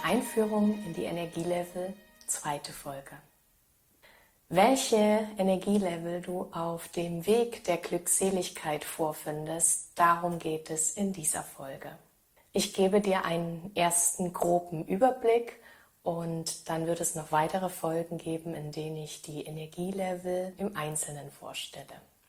Einführung in die Energielevel, zweite Folge. Welche Energielevel du auf dem Weg der Glückseligkeit vorfindest, darum geht es in dieser Folge. Ich gebe dir einen ersten groben Überblick und dann wird es noch weitere Folgen geben, in denen ich die Energielevel im Einzelnen vorstelle.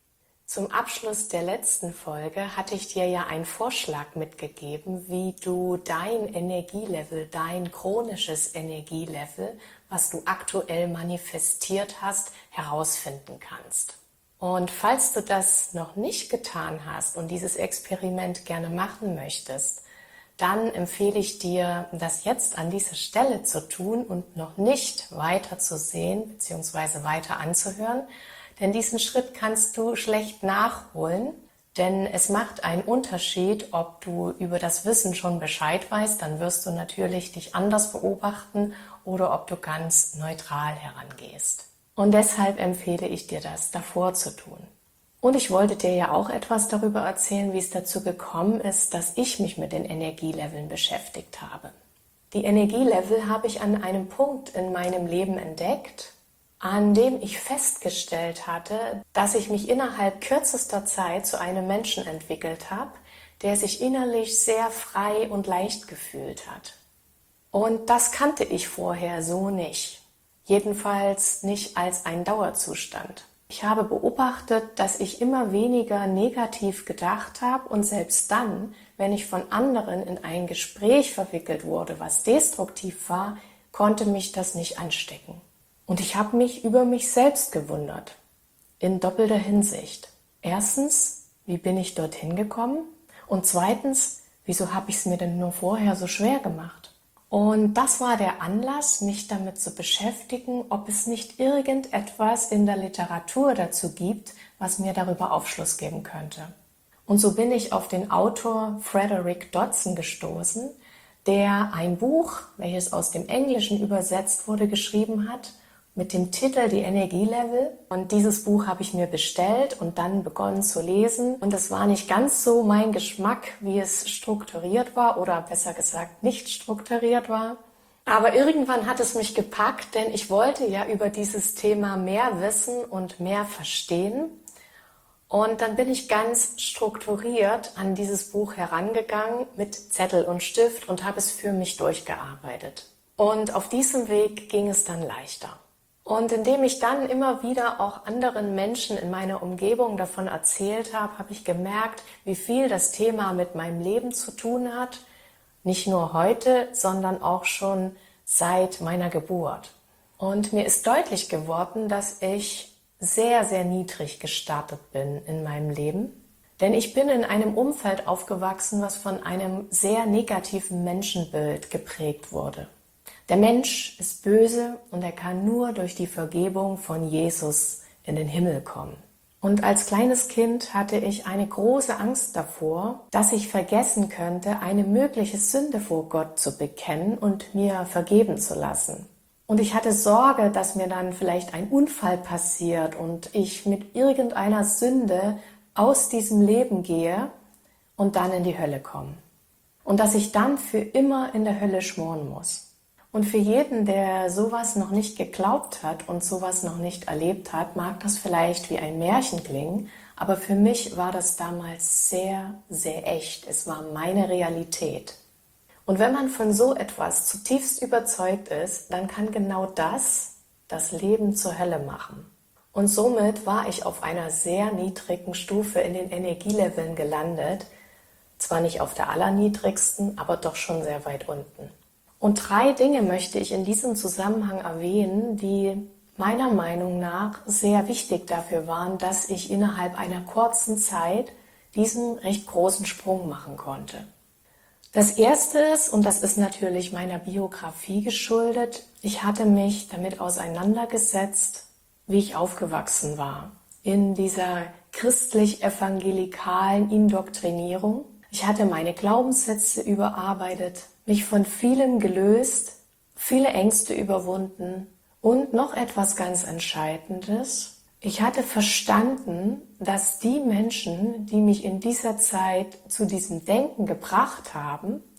Zum Abschluss der letzten Folge hatte ich dir ja einen Vorschlag mitgegeben, wie du dein Energielevel, dein chronisches Energielevel, was du aktuell manifestiert hast, herausfinden kannst. Und falls du das noch nicht getan hast und dieses Experiment gerne machen möchtest, dann empfehle ich dir, das jetzt an dieser Stelle zu tun und noch nicht weiter zu sehen bzw. weiter anzuhören, denn diesen Schritt kannst du schlecht nachholen, denn es macht einen Unterschied, ob du über das Wissen schon Bescheid weißt, dann wirst du natürlich dich anders beobachten oder ob du ganz neutral herangehst. Und deshalb empfehle ich dir das davor zu tun. Und ich wollte dir ja auch etwas darüber erzählen, wie es dazu gekommen ist, dass ich mich mit den Energieleveln beschäftigt habe. Die Energielevel habe ich an einem Punkt in meinem Leben entdeckt, an dem ich festgestellt hatte, dass ich mich innerhalb kürzester Zeit zu einem Menschen entwickelt habe, der sich innerlich sehr frei und leicht gefühlt hat. Und das kannte ich vorher so nicht, jedenfalls nicht als ein Dauerzustand. Ich habe beobachtet, dass ich immer weniger negativ gedacht habe und selbst dann, wenn ich von anderen in ein Gespräch verwickelt wurde, was destruktiv war, konnte mich das nicht anstecken. Und ich habe mich über mich selbst gewundert, in doppelter Hinsicht. Erstens, wie bin ich dorthin gekommen? Und zweitens, wieso habe ich es mir denn nur vorher so schwer gemacht? Und das war der Anlass, mich damit zu beschäftigen, ob es nicht irgendetwas in der Literatur dazu gibt, was mir darüber Aufschluss geben könnte. Und so bin ich auf den Autor Frederick Dodson gestoßen, der ein Buch, welches aus dem Englischen übersetzt wurde, geschrieben hat, mit dem Titel Die Energielevel. Und dieses Buch habe ich mir bestellt und dann begonnen zu lesen. Und es war nicht ganz so mein Geschmack, wie es strukturiert war oder besser gesagt nicht strukturiert war. Aber irgendwann hat es mich gepackt, denn ich wollte ja über dieses Thema mehr wissen und mehr verstehen. Und dann bin ich ganz strukturiert an dieses Buch herangegangen mit Zettel und Stift und habe es für mich durchgearbeitet. Und auf diesem Weg ging es dann leichter. Und indem ich dann immer wieder auch anderen Menschen in meiner Umgebung davon erzählt habe, habe ich gemerkt, wie viel das Thema mit meinem Leben zu tun hat. Nicht nur heute, sondern auch schon seit meiner Geburt. Und mir ist deutlich geworden, dass ich sehr, sehr niedrig gestartet bin in meinem Leben. Denn ich bin in einem Umfeld aufgewachsen, was von einem sehr negativen Menschenbild geprägt wurde. Der Mensch ist böse und er kann nur durch die Vergebung von Jesus in den Himmel kommen. Und als kleines Kind hatte ich eine große Angst davor, dass ich vergessen könnte, eine mögliche Sünde vor Gott zu bekennen und mir vergeben zu lassen. Und ich hatte Sorge, dass mir dann vielleicht ein Unfall passiert und ich mit irgendeiner Sünde aus diesem Leben gehe und dann in die Hölle komme. Und dass ich dann für immer in der Hölle schmoren muss. Und für jeden, der sowas noch nicht geglaubt hat und sowas noch nicht erlebt hat, mag das vielleicht wie ein Märchen klingen, aber für mich war das damals sehr, sehr echt. Es war meine Realität. Und wenn man von so etwas zutiefst überzeugt ist, dann kann genau das Leben zur Hölle machen. Und somit war ich auf einer sehr niedrigen Stufe in den Energieleveln gelandet, zwar nicht auf der allerniedrigsten, aber doch schon sehr weit unten. Und 3 Dinge möchte ich in diesem Zusammenhang erwähnen, die meiner Meinung nach sehr wichtig dafür waren, dass ich innerhalb einer kurzen Zeit diesen recht großen Sprung machen konnte. Das erste ist, und das ist natürlich meiner Biografie geschuldet, ich hatte mich damit auseinandergesetzt, wie ich aufgewachsen war, in dieser christlich-evangelikalen Indoktrinierung. Ich hatte meine Glaubenssätze überarbeitet, mich von vielem gelöst, viele Ängste überwunden und noch etwas ganz Entscheidendes. Ich hatte verstanden, dass die Menschen, die mich in dieser Zeit zu diesem Denken gebracht haben,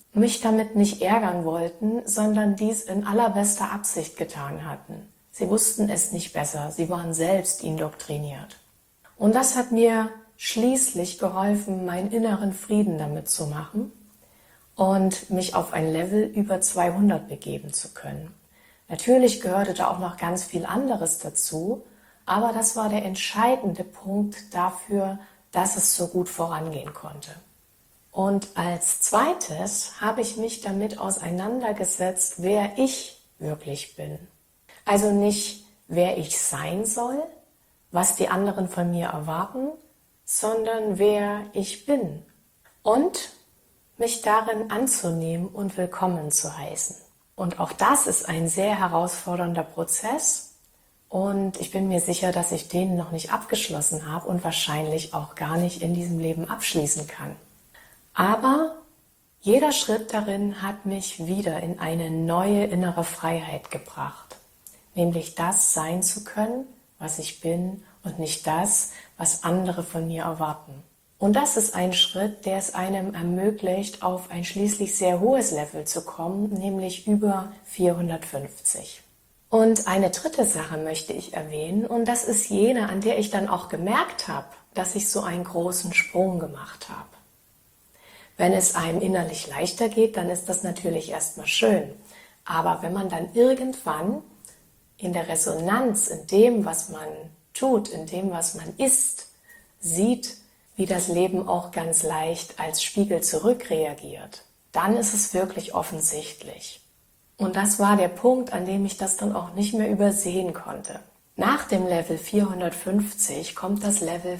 mich damit nicht ärgern wollten, sondern dies in allerbester Absicht getan hatten. Sie wussten es nicht besser, sie waren selbst indoktriniert. Und das hat mir schließlich geholfen, meinen inneren Frieden damit zu machen und mich auf ein Level über 200 begeben zu können. Natürlich gehörte da auch noch ganz viel anderes dazu, aber das war der entscheidende Punkt dafür, dass es so gut vorangehen konnte. Und als zweites habe ich mich damit auseinandergesetzt, wer ich wirklich bin. Also nicht, wer ich sein soll, was die anderen von mir erwarten, sondern wer ich bin. Und mich darin anzunehmen und willkommen zu heißen. Und auch das ist ein sehr herausfordernder Prozess. Und ich bin mir sicher, dass ich den noch nicht abgeschlossen habe und wahrscheinlich auch gar nicht in diesem Leben abschließen kann. Aber jeder Schritt darin hat mich wieder in eine neue innere Freiheit gebracht. Nämlich das sein zu können, was ich bin und nicht das, was andere von mir erwarten. Und das ist ein Schritt, der es einem ermöglicht, auf ein schließlich sehr hohes Level zu kommen, nämlich über 450. Und eine dritte Sache möchte ich erwähnen, und das ist jene, an der ich dann auch gemerkt habe, dass ich so einen großen Sprung gemacht habe. Wenn es einem innerlich leichter geht, dann ist das natürlich erstmal schön. Aber wenn man dann irgendwann in der Resonanz, in dem, was man tut, in dem, was man ist, sieht, wie das Leben auch ganz leicht als Spiegel zurückreagiert, dann ist es wirklich offensichtlich. Und das war der Punkt, an dem ich das dann auch nicht mehr übersehen konnte. Nach dem Level 450 kommt das Level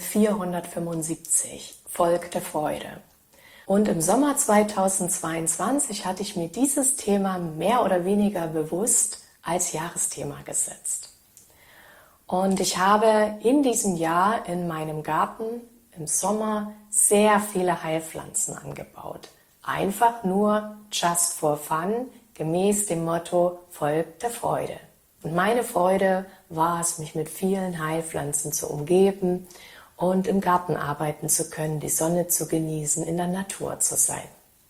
475, Volk der Freude. Und im Sommer 2022 hatte ich mir dieses Thema mehr oder weniger bewusst als Jahresthema gesetzt. Und ich habe in diesem Jahr in meinem Garten im Sommer sehr viele Heilpflanzen angebaut. Einfach nur just for fun, gemäß dem Motto Volk der Freude. Und meine Freude war es, mich mit vielen Heilpflanzen zu umgeben und im Garten arbeiten zu können, die Sonne zu genießen, in der Natur zu sein.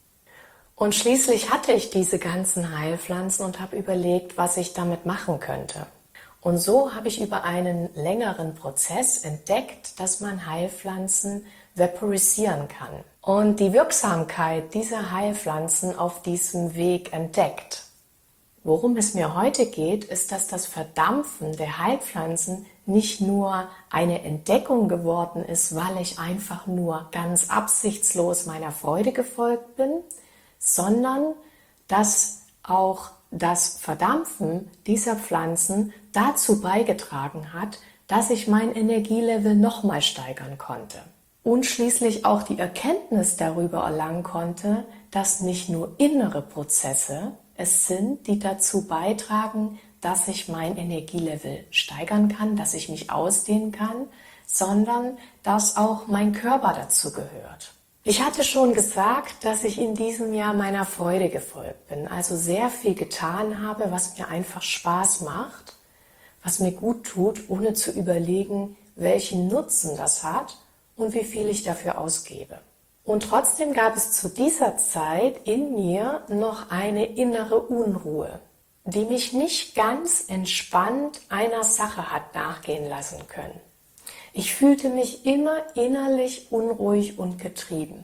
Und schließlich hatte ich diese ganzen Heilpflanzen und habe überlegt, was ich damit machen könnte. Und so habe ich über einen längeren Prozess entdeckt, dass man Heilpflanzen vaporisieren kann. Und die Wirksamkeit dieser Heilpflanzen auf diesem Weg entdeckt. Worum es mir heute geht, ist, dass das Verdampfen der Heilpflanzen nicht nur eine Entdeckung geworden ist, weil ich einfach nur ganz absichtslos meiner Freude gefolgt bin, sondern dass auch das Verdampfen dieser Pflanzen dazu beigetragen hat, dass ich mein Energielevel nochmal steigern konnte. Und schließlich auch die Erkenntnis darüber erlangen konnte, dass nicht nur innere Prozesse es sind, die dazu beitragen, dass ich mein Energielevel steigern kann, dass ich mich ausdehnen kann, sondern dass auch mein Körper dazu gehört. Ich hatte schon gesagt, dass ich in diesem Jahr meiner Freude gefolgt bin, also sehr viel getan habe, was mir einfach Spaß macht, was mir gut tut, ohne zu überlegen, welchen Nutzen das hat und wie viel ich dafür ausgebe. Und trotzdem gab es zu dieser Zeit in mir noch eine innere Unruhe, die mich nicht ganz entspannt einer Sache hat nachgehen lassen können. Ich fühlte mich immer innerlich unruhig und getrieben.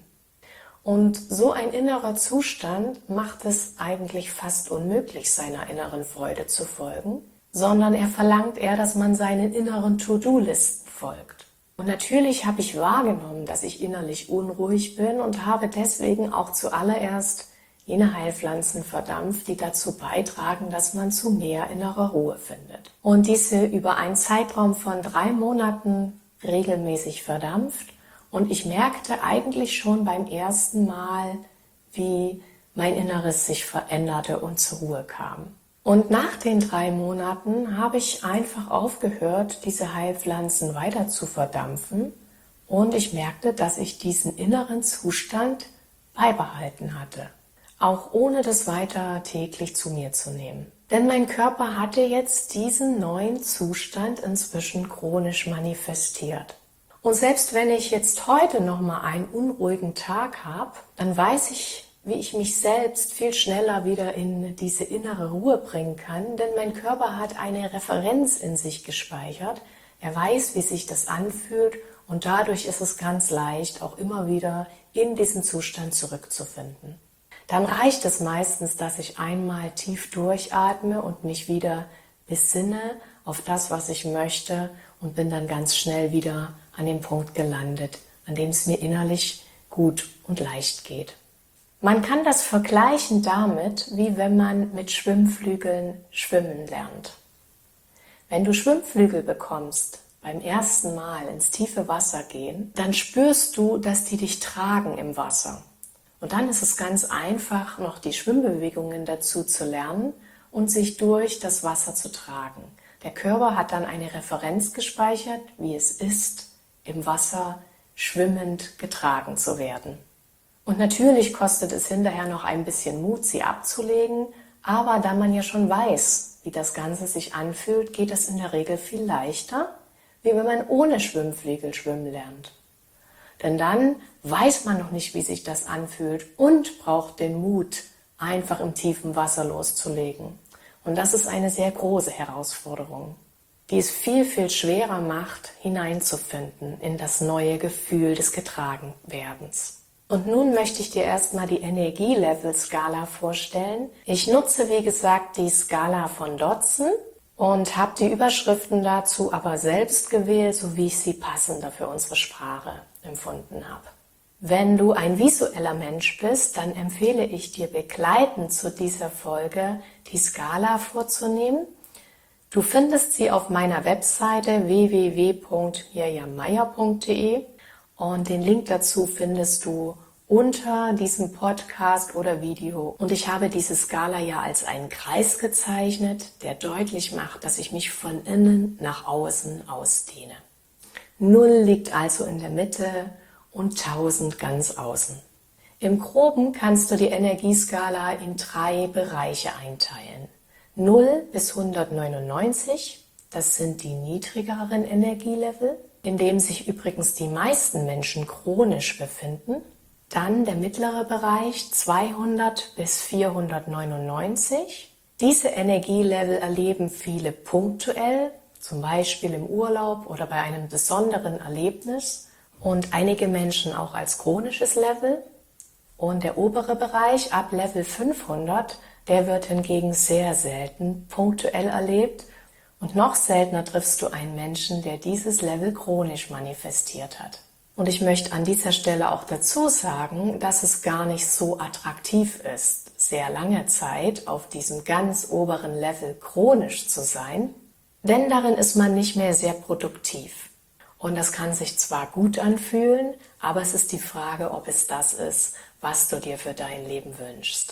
Und so ein innerer Zustand macht es eigentlich fast unmöglich, seiner inneren Freude zu folgen, sondern er verlangt eher, dass man seinen inneren To-Do-Listen folgt. Und natürlich habe ich wahrgenommen, dass ich innerlich unruhig bin und habe deswegen auch zuallererst jene Heilpflanzen verdampft, die dazu beitragen, dass man zu mehr innerer Ruhe findet. Und diese über einen Zeitraum von 3 Monaten regelmäßig verdampft. Und ich merkte eigentlich schon beim ersten Mal, wie mein Inneres sich veränderte und zur Ruhe kam. Und nach den 3 Monaten habe ich einfach aufgehört, diese Heilpflanzen weiter zu verdampfen. Und ich merkte, dass ich diesen inneren Zustand beibehalten hatte. Auch ohne das weiter täglich zu mir zu nehmen. Denn mein Körper hatte jetzt diesen neuen Zustand inzwischen chronisch manifestiert. Und selbst wenn ich jetzt heute nochmal einen unruhigen Tag habe, dann weiß ich wie ich mich selbst viel schneller wieder in diese innere Ruhe bringen kann, denn mein Körper hat eine Referenz in sich gespeichert. Er weiß, wie sich das anfühlt und dadurch ist es ganz leicht, auch immer wieder in diesen Zustand zurückzufinden. Dann reicht es meistens, dass ich einmal tief durchatme und mich wieder besinne auf das, was ich möchte und bin dann ganz schnell wieder an dem Punkt gelandet, an dem es mir innerlich gut und leicht geht. Man kann das vergleichen damit, wie wenn man mit Schwimmflügeln schwimmen lernt. Wenn du Schwimmflügel bekommst, beim ersten Mal ins tiefe Wasser gehen, dann spürst du, dass die dich tragen im Wasser. Und dann ist es ganz einfach, noch die Schwimmbewegungen dazu zu lernen und sich durch das Wasser zu tragen. Der Körper hat dann eine Referenz gespeichert, wie es ist, im Wasser schwimmend getragen zu werden. Und natürlich kostet es hinterher noch ein bisschen Mut, sie abzulegen, aber da man ja schon weiß, wie das Ganze sich anfühlt, geht es in der Regel viel leichter, wie wenn man ohne Schwimmflügel schwimmen lernt. Denn dann weiß man noch nicht, wie sich das anfühlt und braucht den Mut, einfach im tiefen Wasser loszulegen. Und das ist eine sehr große Herausforderung, die es viel, viel schwerer macht, hineinzufinden in das neue Gefühl des Getragenwerdens. Und nun möchte ich dir erstmal die Energielevel-Skala vorstellen. Ich nutze, wie gesagt, die Skala von Dodson und habe die Überschriften dazu aber selbst gewählt, so wie ich sie passender für unsere Sprache empfunden habe. Wenn du ein visueller Mensch bist, dann empfehle ich dir begleitend zu dieser Folge die Skala vorzunehmen. Du findest sie auf meiner Webseite www.mirjammeyer.de und den Link dazu findest du unter diesem Podcast oder Video. Und ich habe diese Skala ja als einen Kreis gezeichnet, der deutlich macht, dass ich mich von innen nach außen ausdehne. 0 liegt also in der Mitte und 1000 ganz außen. Im Groben kannst du die Energieskala in 3 Bereiche einteilen. 0 bis 199, das sind die niedrigeren Energielevel, in dem sich übrigens die meisten Menschen chronisch befinden. Dann der mittlere Bereich 200 bis 499. Diese Energielevel erleben viele punktuell, zum Beispiel im Urlaub oder bei einem besonderen Erlebnis und einige Menschen auch als chronisches Level. Und der obere Bereich ab Level 500, der wird hingegen sehr selten punktuell erlebt und noch seltener triffst du einen Menschen, der dieses Level chronisch manifestiert hat. Und ich möchte an dieser Stelle auch dazu sagen, dass es gar nicht so attraktiv ist, sehr lange Zeit auf diesem ganz oberen Level chronisch zu sein, denn darin ist man nicht mehr sehr produktiv. Und das kann sich zwar gut anfühlen, aber es ist die Frage, ob es das ist, was du dir für dein Leben wünschst.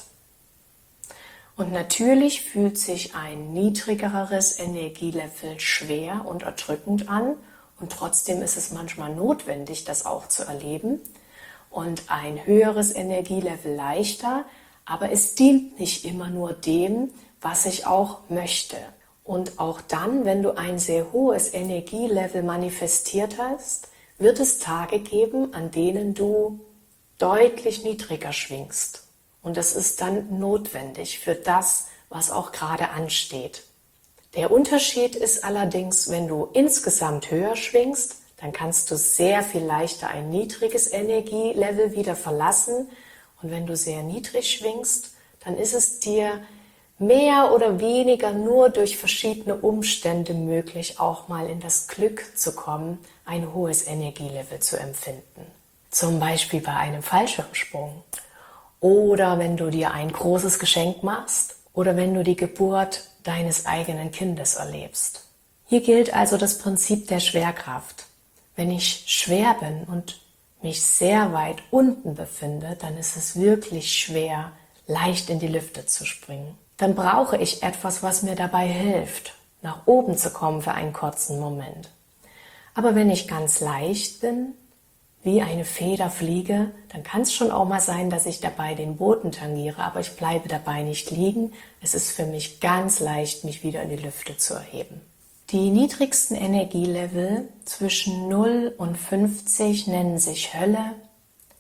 Und natürlich fühlt sich ein niedrigeres Energielevel schwer und erdrückend an und trotzdem ist es manchmal notwendig, das auch zu erleben und ein höheres Energielevel leichter, aber es dient nicht immer nur dem, was ich auch möchte. Und auch dann, wenn du ein sehr hohes Energielevel manifestiert hast, wird es Tage geben, an denen du deutlich niedriger schwingst. Und das ist dann notwendig für das, was auch gerade ansteht. Der Unterschied ist allerdings, wenn du insgesamt höher schwingst, dann kannst du sehr viel leichter ein niedriges Energielevel wieder verlassen. Und wenn du sehr niedrig schwingst, dann ist es dir mehr oder weniger nur durch verschiedene Umstände möglich, auch mal in das Glück zu kommen, ein hohes Energielevel zu empfinden. Zum Beispiel bei einem Fallschirmsprung oder wenn du dir ein großes Geschenk machst oder wenn du die Geburt deines eigenen Kindes erlebst. Hier gilt also das Prinzip der Schwerkraft. Wenn ich schwer bin und mich sehr weit unten befinde, dann ist es wirklich schwer, leicht in die Lüfte zu springen. Dann brauche ich etwas, was mir dabei hilft, nach oben zu kommen für einen kurzen Moment. Aber wenn ich ganz leicht bin, wie eine Feder fliege, dann kann es schon auch mal sein, dass ich dabei den Boden tangiere, aber ich bleibe dabei nicht liegen. Es ist für mich ganz leicht, mich wieder in die Lüfte zu erheben. Die niedrigsten Energielevel zwischen 0 und 50 nennen sich Hölle,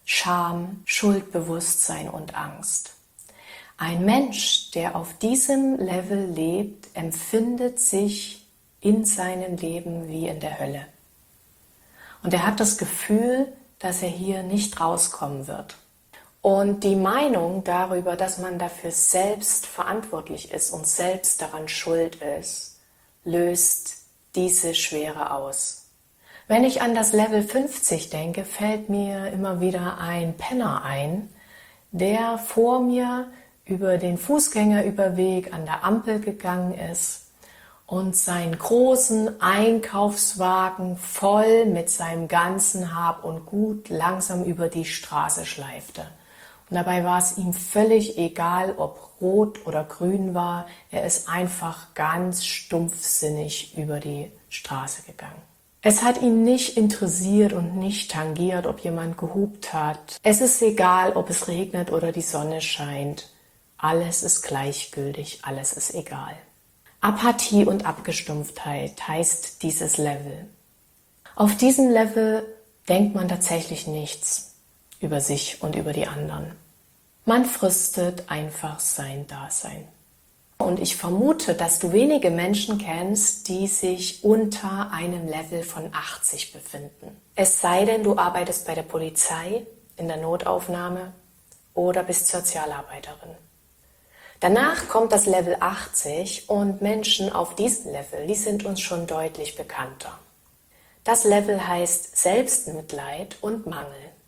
Scham, Schuldbewusstsein und Angst. Ein Mensch, der auf diesem Level lebt, empfindet sich in seinem Leben wie in der Hölle. Und er hat das Gefühl, dass er hier nicht rauskommen wird. Und die Meinung darüber, dass man dafür selbst verantwortlich ist und selbst daran schuld ist, löst diese Schwere aus. Wenn ich an das Level 50 denke, fällt mir immer wieder ein Penner ein, der vor mir über den Fußgängerüberweg an der Ampel gegangen ist und seinen großen Einkaufswagen voll mit seinem ganzen Hab und Gut langsam über die Straße schleifte. Und dabei war es ihm völlig egal, ob rot oder grün war. Er ist einfach ganz stumpfsinnig über die Straße gegangen. Es hat ihn nicht interessiert und nicht tangiert, ob jemand gehupt hat. Es ist egal, ob es regnet oder die Sonne scheint. Alles ist gleichgültig, alles ist egal. Apathie und Abgestumpftheit heißt dieses Level. Auf diesem Level denkt man tatsächlich nichts über sich und über die anderen. Man fröstet einfach sein Dasein. Und ich vermute, dass du wenige Menschen kennst, die sich unter einem Level von 80 befinden. Es sei denn, du arbeitest bei der Polizei, in der Notaufnahme oder bist Sozialarbeiterin. Danach kommt das Level 80 und Menschen auf diesem Level, die sind uns schon deutlich bekannter. Das Level heißt Selbstmitleid und Mangel.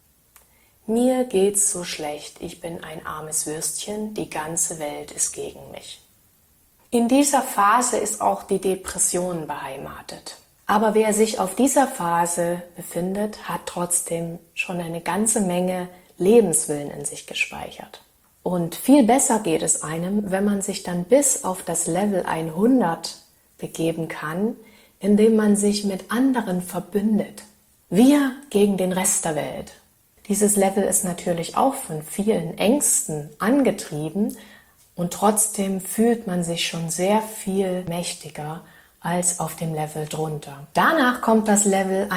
Mir geht's so schlecht, ich bin ein armes Würstchen, die ganze Welt ist gegen mich. In dieser Phase ist auch die Depression beheimatet. Aber wer sich auf dieser Phase befindet, hat trotzdem schon eine ganze Menge Lebenswillen in sich gespeichert. Und viel besser geht es einem, wenn man sich dann bis auf das Level 100 begeben kann, indem man sich mit anderen verbündet. Wir gegen den Rest der Welt. Dieses Level ist natürlich auch von vielen Ängsten angetrieben und trotzdem fühlt man sich schon sehr viel mächtiger als auf dem Level drunter. Danach kommt das Level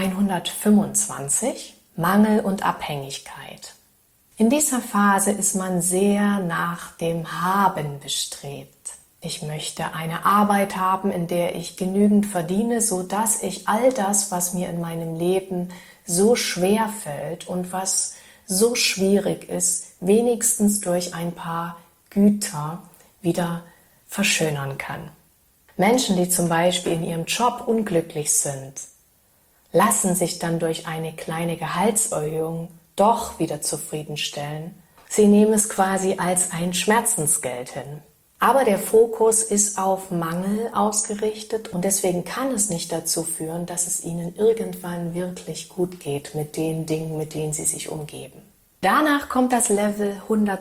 125, Mangel und Abhängigkeit. In dieser Phase ist man sehr nach dem Haben bestrebt. Ich möchte eine Arbeit haben, in der ich genügend verdiene, sodass ich all das, was mir in meinem Leben so schwer fällt und was so schwierig ist, wenigstens durch ein paar Güter wieder verschönern kann. Menschen, die zum Beispiel in ihrem Job unglücklich sind, lassen sich dann durch eine kleine Gehaltserhöhung doch wieder zufriedenstellen. Sie nehmen es quasi als ein Schmerzensgeld hin. Aber der Fokus ist auf Mangel ausgerichtet und deswegen kann es nicht dazu führen, dass es ihnen irgendwann wirklich gut geht mit den Dingen, mit denen sie sich umgeben. Danach kommt das Level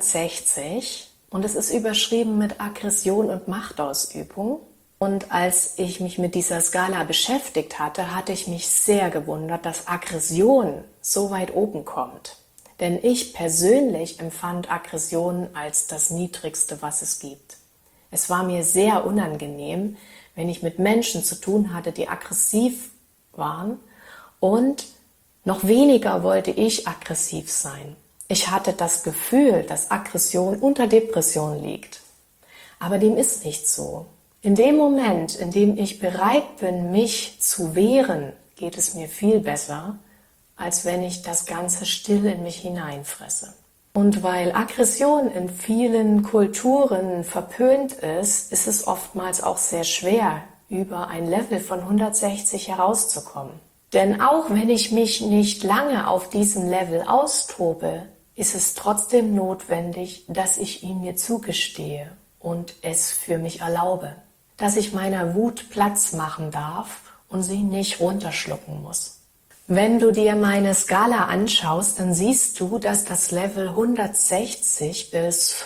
160 und es ist überschrieben mit Aggression und Machtausübung. Und als ich mich mit dieser Skala beschäftigt hatte, hatte ich mich sehr gewundert, dass Aggression so weit oben kommt. Denn ich persönlich empfand Aggression als das Niedrigste, was es gibt. Es war mir sehr unangenehm, wenn ich mit Menschen zu tun hatte, die aggressiv waren, und noch weniger wollte ich aggressiv sein. Ich hatte das Gefühl, dass Aggression unter Depression liegt. Aber dem ist nicht so. In dem Moment, in dem ich bereit bin, mich zu wehren, geht es mir viel besser, als wenn ich das Ganze still in mich hineinfresse. Und weil Aggression in vielen Kulturen verpönt ist, ist es oftmals auch sehr schwer, über ein Level von 160 herauszukommen. Denn auch wenn ich mich nicht lange auf diesem Level austobe, ist es trotzdem notwendig, dass ich ihn mir zugestehe und es für mich erlaube. Dass ich meiner Wut Platz machen darf und sie nicht runterschlucken muss. Wenn du dir meine Skala anschaust, dann siehst du, dass das Level 160 bis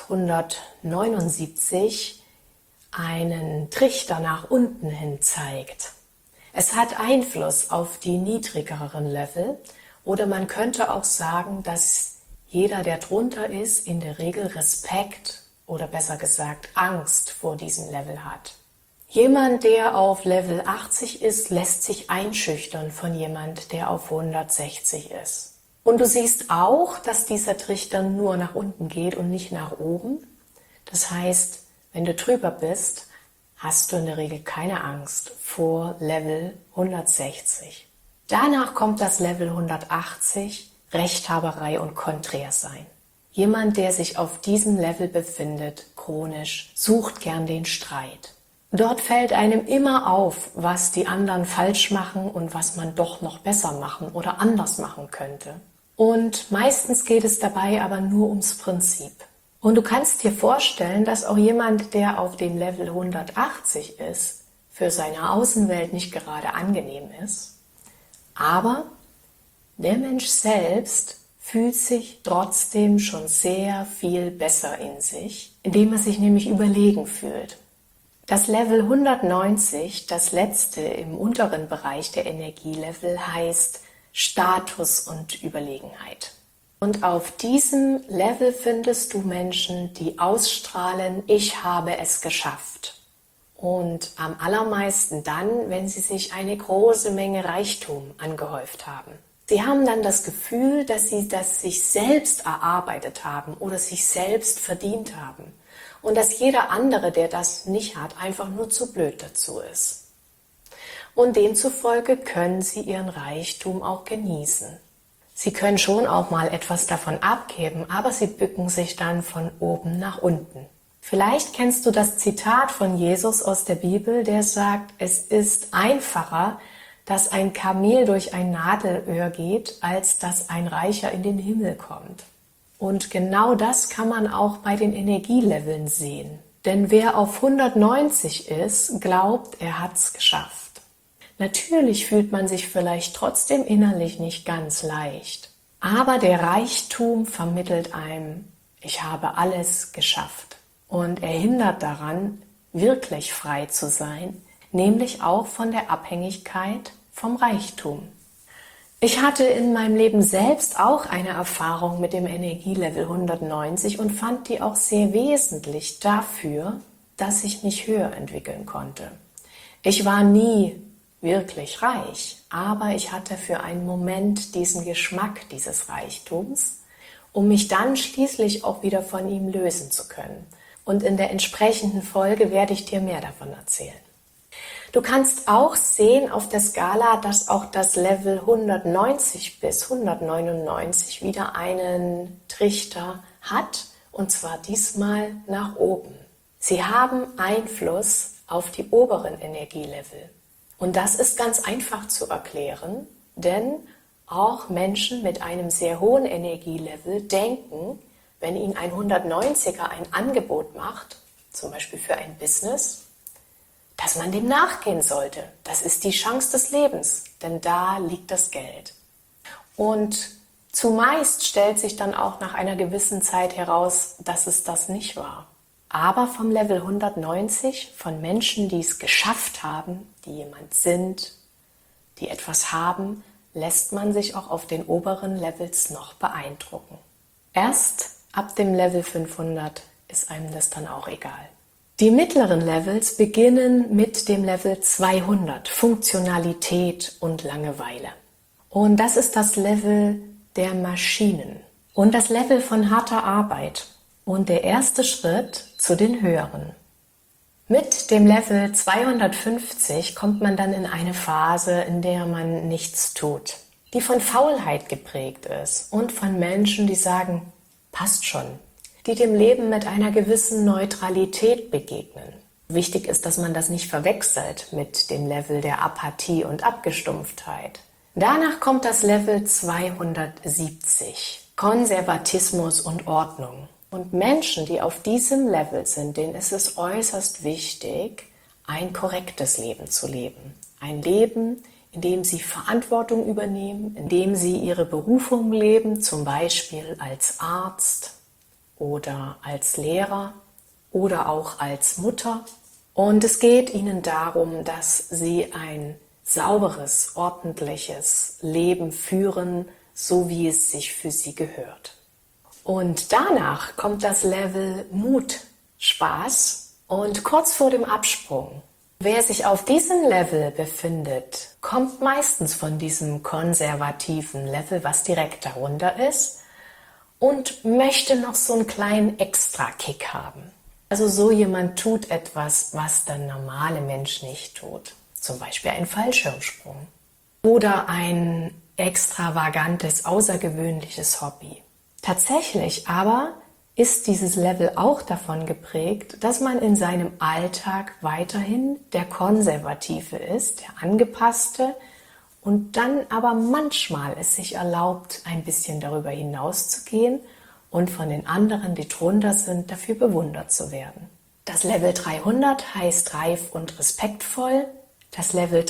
179 einen Trichter nach unten hin zeigt. Es hat Einfluss auf die niedrigeren Level, oder man könnte auch sagen, dass jeder, der drunter ist, in der Regel Respekt oder besser gesagt Angst vor diesem Level hat. Jemand, der auf Level 80 ist, lässt sich einschüchtern von jemand, der auf 160 ist. Und du siehst auch, dass dieser Trichter nur nach unten geht und nicht nach oben. Das heißt, wenn du drüber bist, hast du in der Regel keine Angst vor Level 160. Danach kommt das Level 180, Rechthaberei und Konträrsein. Jemand, der sich auf diesem Level befindet, chronisch, sucht gern den Streit. Dort fällt einem immer auf, was die anderen falsch machen und was man doch noch besser machen oder anders machen könnte. Und meistens geht es dabei aber nur ums Prinzip. Und du kannst dir vorstellen, dass auch jemand, der auf dem Level 180 ist, für seine Außenwelt nicht gerade angenehm ist. Aber der Mensch selbst fühlt sich trotzdem schon sehr viel besser in sich, indem er sich nämlich überlegen fühlt. Das Level 190, das letzte im unteren Bereich der Energielevel, heißt Status und Überlegenheit. Und auf diesem Level findest du Menschen, die ausstrahlen, ich habe es geschafft. Und am allermeisten dann, wenn sie sich eine große Menge Reichtum angehäuft haben. Sie haben dann das Gefühl, dass sie das sich selbst erarbeitet haben oder sich selbst verdient haben. Und dass jeder andere, der das nicht hat, einfach nur zu blöd dazu ist. Und demzufolge können sie ihren Reichtum auch genießen. Sie können schon auch mal etwas davon abgeben, aber sie bücken sich dann von oben nach unten. Vielleicht kennst du das Zitat von Jesus aus der Bibel, der sagt, es ist einfacher, dass ein Kamel durch ein Nadelöhr geht, als dass ein Reicher in den Himmel kommt. Und genau das kann man auch bei den Energieleveln sehen. Denn wer auf 190 ist, glaubt, er hat's geschafft. Natürlich fühlt man sich vielleicht trotzdem innerlich nicht ganz leicht. Aber der Reichtum vermittelt einem, ich habe alles geschafft. Und er hindert daran, wirklich frei zu sein, nämlich auch von der Abhängigkeit vom Reichtum. Ich hatte in meinem Leben selbst auch eine Erfahrung mit dem Energielevel 190 und fand die auch sehr wesentlich dafür, dass ich mich höher entwickeln konnte. Ich war nie wirklich reich, aber ich hatte für einen Moment diesen Geschmack dieses Reichtums, um mich dann schließlich auch wieder von ihm lösen zu können. Und in der entsprechenden Folge werde ich dir mehr davon erzählen. Du kannst auch sehen auf der Skala, dass auch das Level 190 bis 199 wieder einen Trichter hat, und zwar diesmal nach oben. Sie haben Einfluss auf die oberen Energielevel. Und das ist ganz einfach zu erklären, denn auch Menschen mit einem sehr hohen Energielevel denken, wenn ihnen ein 190er ein Angebot macht, zum Beispiel für ein Business, dass man dem nachgehen sollte. Das ist die Chance des Lebens, denn da liegt das Geld. Und zumeist stellt sich dann auch nach einer gewissen Zeit heraus, dass es das nicht war. Aber vom Level 190, von Menschen, die es geschafft haben, die jemand sind, die etwas haben, lässt man sich auch auf den oberen Levels noch beeindrucken. Erst ab dem Level 500 ist einem das dann auch egal. Die mittleren Levels beginnen mit dem Level 200, Funktionalität und Langeweile. Und das ist das Level der Maschinen und das Level von harter Arbeit und der erste Schritt zu den höheren. Mit dem Level 250 kommt man dann in eine Phase, in der man nichts tut, die von Faulheit geprägt ist und von Menschen, die sagen, passt schon, die dem Leben mit einer gewissen Neutralität begegnen. Wichtig ist, dass man das nicht verwechselt mit dem Level der Apathie und Abgestumpftheit. Danach kommt das Level 270, Konservatismus und Ordnung. Und Menschen, die auf diesem Level sind, denen ist es äußerst wichtig, ein korrektes Leben zu leben. Ein Leben, in dem sie Verantwortung übernehmen, in dem sie ihre Berufung leben, zum Beispiel als Arzt oder als Lehrer oder auch als Mutter. Und es geht ihnen darum, dass sie ein sauberes, ordentliches Leben führen, so wie es sich für sie gehört. Und danach kommt das Level Mut, Spaß und kurz vor dem Absprung Wer sich auf diesem Level befindet, kommt meistens von diesem konservativen Level, was direkt darunter ist, und möchte noch so einen kleinen Extra-Kick haben. Also so jemand tut etwas, was der normale Mensch nicht tut. Zum Beispiel ein Fallschirmsprung oder ein extravagantes, außergewöhnliches Hobby. Tatsächlich aber ist dieses Level auch davon geprägt, dass man in seinem Alltag weiterhin der Konservative ist, der Angepasste, und dann aber manchmal es sich erlaubt, ein bisschen darüber hinauszugehen und von den anderen, die drunter sind, dafür bewundert zu werden. Das Level 300 heißt reif und respektvoll, das Level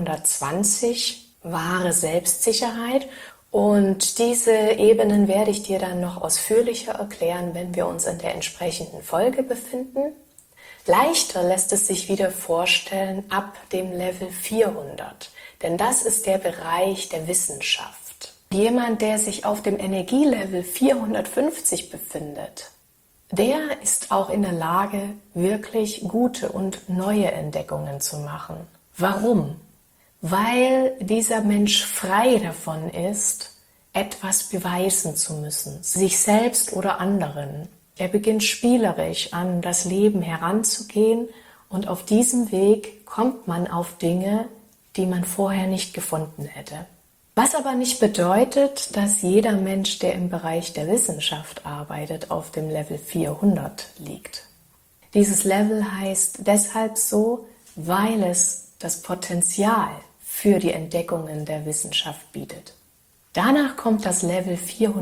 320 wahre Selbstsicherheit, und diese Ebenen werde ich dir dann noch ausführlicher erklären, wenn wir uns in der entsprechenden Folge befinden. Leichter lässt es sich wieder vorstellen ab dem Level 400, denn das ist der Bereich der Wissenschaft. Jemand, der sich auf dem Energielevel 450 befindet, der ist auch in der Lage, wirklich gute und neue Entdeckungen zu machen. Warum? Weil dieser Mensch frei davon ist, etwas beweisen zu müssen, sich selbst oder anderen. Er beginnt spielerisch an das Leben heranzugehen, und auf diesem Weg kommt man auf Dinge, die man vorher nicht gefunden hätte. Was aber nicht bedeutet, dass jeder Mensch, der im Bereich der Wissenschaft arbeitet, auf dem Level 400 liegt. Dieses Level heißt deshalb so, weil es das Potenzial für die Entdeckungen der Wissenschaft bietet. Danach kommt das Level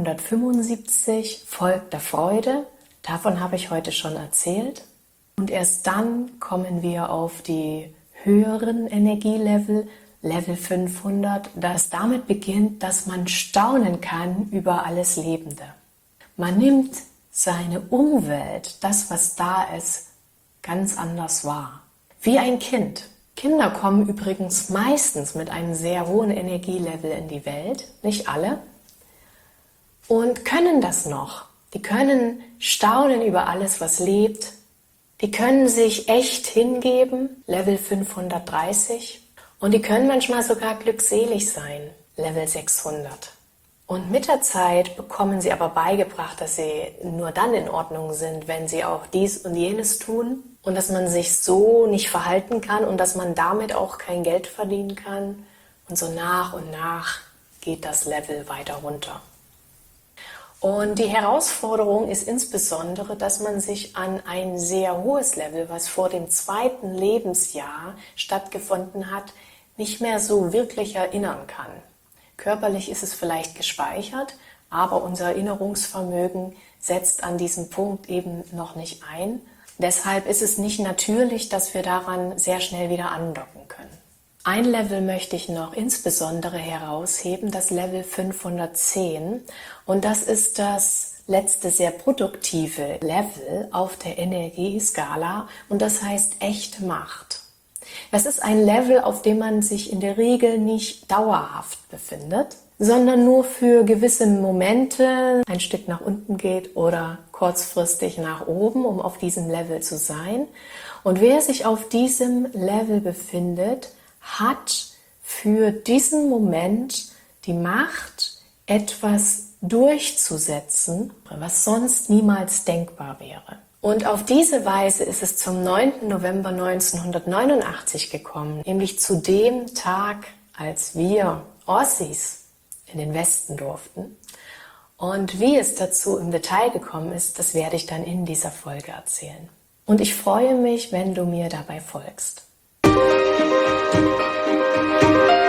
475, Volk der Freude. Davon habe ich heute schon erzählt. Und erst dann kommen wir auf die höheren Energielevel, Level 500, das damit beginnt, dass man staunen kann über alles Lebende. Man nimmt seine Umwelt, das, was da ist, ganz anders wahr. Wie ein Kind. Kinder kommen übrigens meistens mit einem sehr hohen Energielevel in die Welt, nicht alle, und können das noch. Die können staunen über alles, was lebt. Die können sich echt hingeben, Level 530. Und die können manchmal sogar glückselig sein, Level 600. Und mit der Zeit bekommen sie aber beigebracht, dass sie nur dann in Ordnung sind, wenn sie auch dies und jenes tun. Und dass man sich so nicht verhalten kann und dass man damit auch kein Geld verdienen kann. Und so nach und nach geht das Level weiter runter. Und die Herausforderung ist insbesondere, dass man sich an ein sehr hohes Level, was vor dem 2. Lebensjahr stattgefunden hat, nicht mehr so wirklich erinnern kann. Körperlich ist es vielleicht gespeichert, aber unser Erinnerungsvermögen setzt an diesem Punkt eben noch nicht ein. Deshalb ist es nicht natürlich, dass wir daran sehr schnell wieder andocken können. Ein Level möchte ich noch insbesondere herausheben, das Level 510. Und das ist das letzte sehr produktive Level auf der Energieskala. Und das heißt echte Macht. Das ist ein Level, auf dem man sich in der Regel nicht dauerhaft befindet, sondern nur für gewisse Momente ein Stück nach unten geht oder kurzfristig nach oben, um auf diesem Level zu sein. Und wer sich auf diesem Level befindet, hat für diesen Moment die Macht, etwas durchzusetzen, was sonst niemals denkbar wäre. Und auf diese Weise ist es zum 9. November 1989 gekommen, nämlich zu dem Tag, als wir Ossis in den Westen durften. Und wie es dazu im Detail gekommen ist, das werde ich dann in dieser Folge erzählen. Und ich freue mich, wenn du mir dabei folgst.